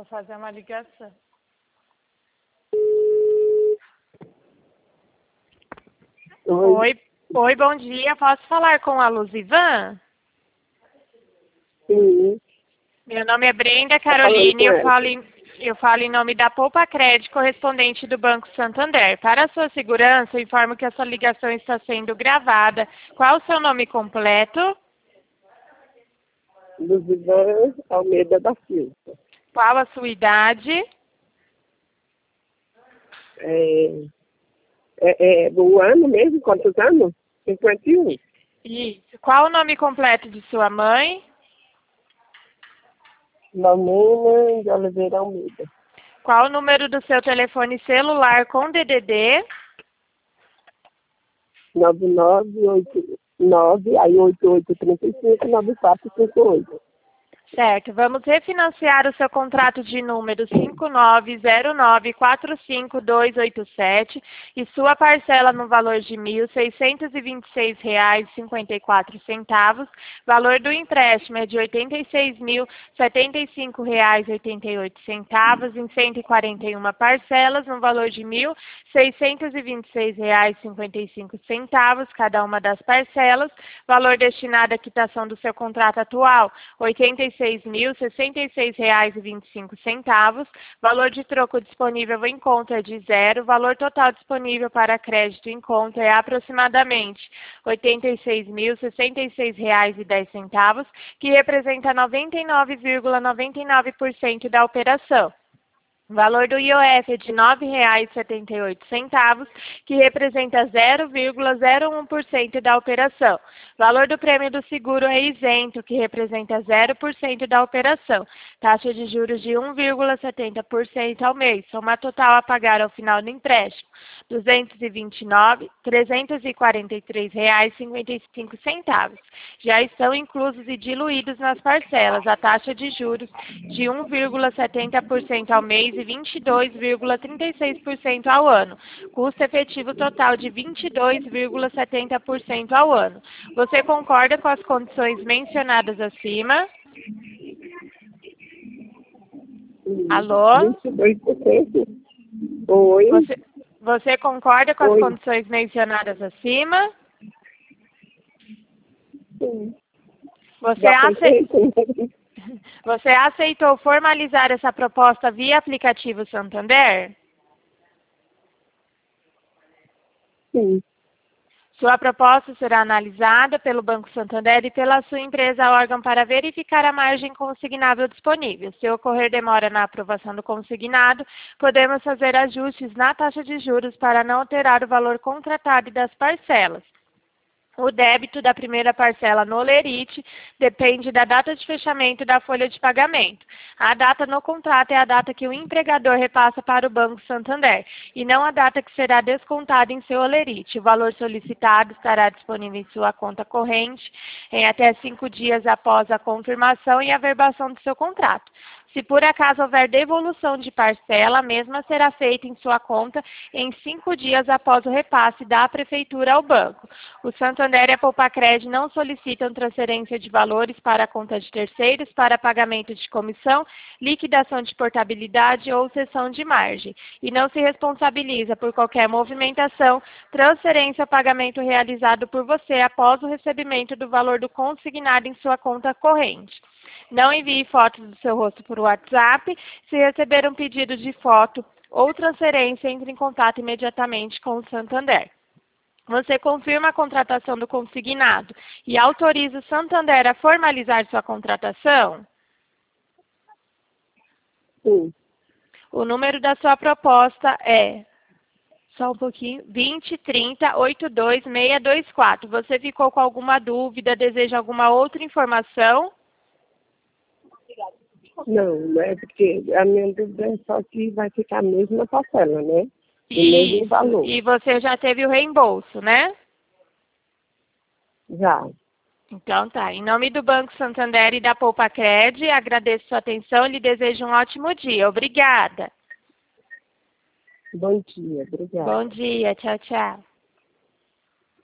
Vou fazer uma ligação. Oi. Oi, bom dia. Posso falar com a Luzivan? Sim. Meu nome é Brenda Caroline e eu falo em nome da Poupa Crédito, correspondente do Banco Santander. Para a sua segurança, eu informo que essa ligação está sendo gravada. Qual o seu nome completo? Luzivan Almeida da Silva. Qual a sua idade? Do ano mesmo? Quantos anos? 51. Isso. Qual o nome completo de sua mãe? Lamena de Oliveira Almeida. Qual o número do seu telefone celular com DDD? 9989, aí 8835 9458. Certo. Vamos refinanciar o seu contrato de número 5909452287 e sua parcela no valor de R$ 1.626,54. Valor do empréstimo é de R$ 86.075,88 em 141 parcelas no valor de R$ 1.626,55 cada uma das parcelas. Valor destinado à quitação do seu contrato atual, R$ 86.066,25. Valor de troco disponível em conta é de zero. Valor total disponível para crédito em conta é aproximadamente R$ 86.066,10, que representa 99,99% da operação. Valor do IOF é de R$ 9,78, que representa 0,01% da operação. Valor do prêmio do seguro é isento, que representa 0% da operação. Taxa de juros de 1,70% ao mês. Soma total a pagar ao final do empréstimo, R$ 343,55. Já estão inclusos e diluídos nas parcelas a taxa de juros de 1,70% ao mês e 22,36% ao ano. Custo efetivo total de 22,70% ao ano. Você concorda com as condições mencionadas acima? Alô? 22%. Oi. Você concorda com as condições mencionadas acima? Sim. Você aceitou formalizar essa proposta via aplicativo Santander? Sim. Sua proposta será analisada pelo Banco Santander e pela sua empresa órgão para verificar a margem consignável disponível. Se ocorrer demora na aprovação do consignado, podemos fazer ajustes na taxa de juros para não alterar o valor contratado e das parcelas. O débito da primeira parcela no Olerite depende da data de fechamento da folha de pagamento. A data no contrato é a data que o empregador repassa para o Banco Santander e não a data que será descontada em seu Olerite. O valor solicitado estará disponível em sua conta corrente em até 5 dias após a confirmação e averbação do seu contrato. Se por acaso houver devolução de parcela, a mesma será feita em sua conta em 5 dias após o repasse da Prefeitura ao banco. O Santander e a Poupacred não solicitam transferência de valores para a conta de terceiros para pagamento de comissão, liquidação de portabilidade ou cessão de margem, e não se responsabiliza por qualquer movimentação, transferência ou pagamento realizado por você após o recebimento do valor do consignado em sua conta corrente. Não envie fotos do seu rosto por WhatsApp. Se receber um pedido de foto ou transferência, entre em contato imediatamente com o Santander. Você confirma a contratação do consignado e autoriza o Santander a formalizar sua contratação? Sim. O número da sua proposta é... Só um pouquinho. 2030-82624. Você ficou com alguma dúvida? Deseja alguma outra informação? Não, é porque a minha dúvida é só que vai ficar a mesma parcela, né? O mesmo valor. E você já teve o reembolso, né? Já. Então tá. Em nome do Banco Santander e da Poupacred, agradeço sua atenção e lhe desejo um ótimo dia. Obrigada. Bom dia, obrigada. Bom dia. Tchau, tchau.